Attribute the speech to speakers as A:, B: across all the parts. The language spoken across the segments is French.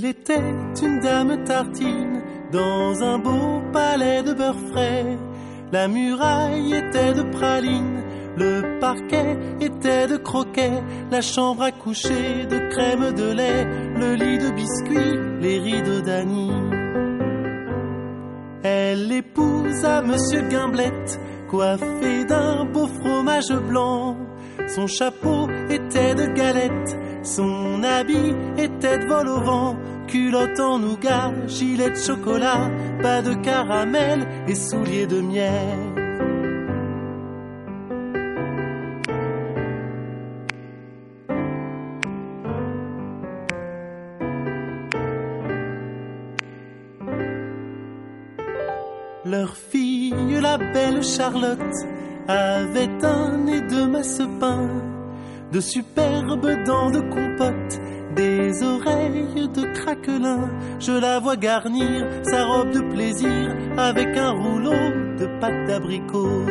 A: Il était une dame tartine dans un beau palais de beurre frais. La muraille était de praline, le parquet était de croquet, la chambre à coucher de crème de lait, le lit de biscuits, les rideaux d'Annie. Elle épousa Monsieur Gimblette, coiffé d'un beau fromage blanc. Son chapeau était de galette, son habit était de vol au vent. Culotte en nougat, gilet de chocolat, pas de caramel et souliers de miel. Leur fille, la belle Charlotte, avait un nez de masse-pain, de superbes dents de compote, des oreilles de craquelin. Je la vois garnir sa robe de plaisir avec un rouleau de pâte d'abricot.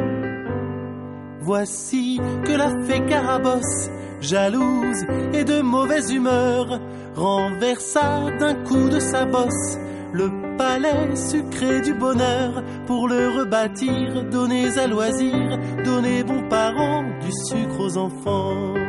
A: Voici que la fée Carabosse, jalouse et de mauvaise humeur, renversa d'un coup de sa bosse le palais sucré du bonheur. Pour le rebâtir, donnez à loisir, donnez bons parents du sucre aux enfants.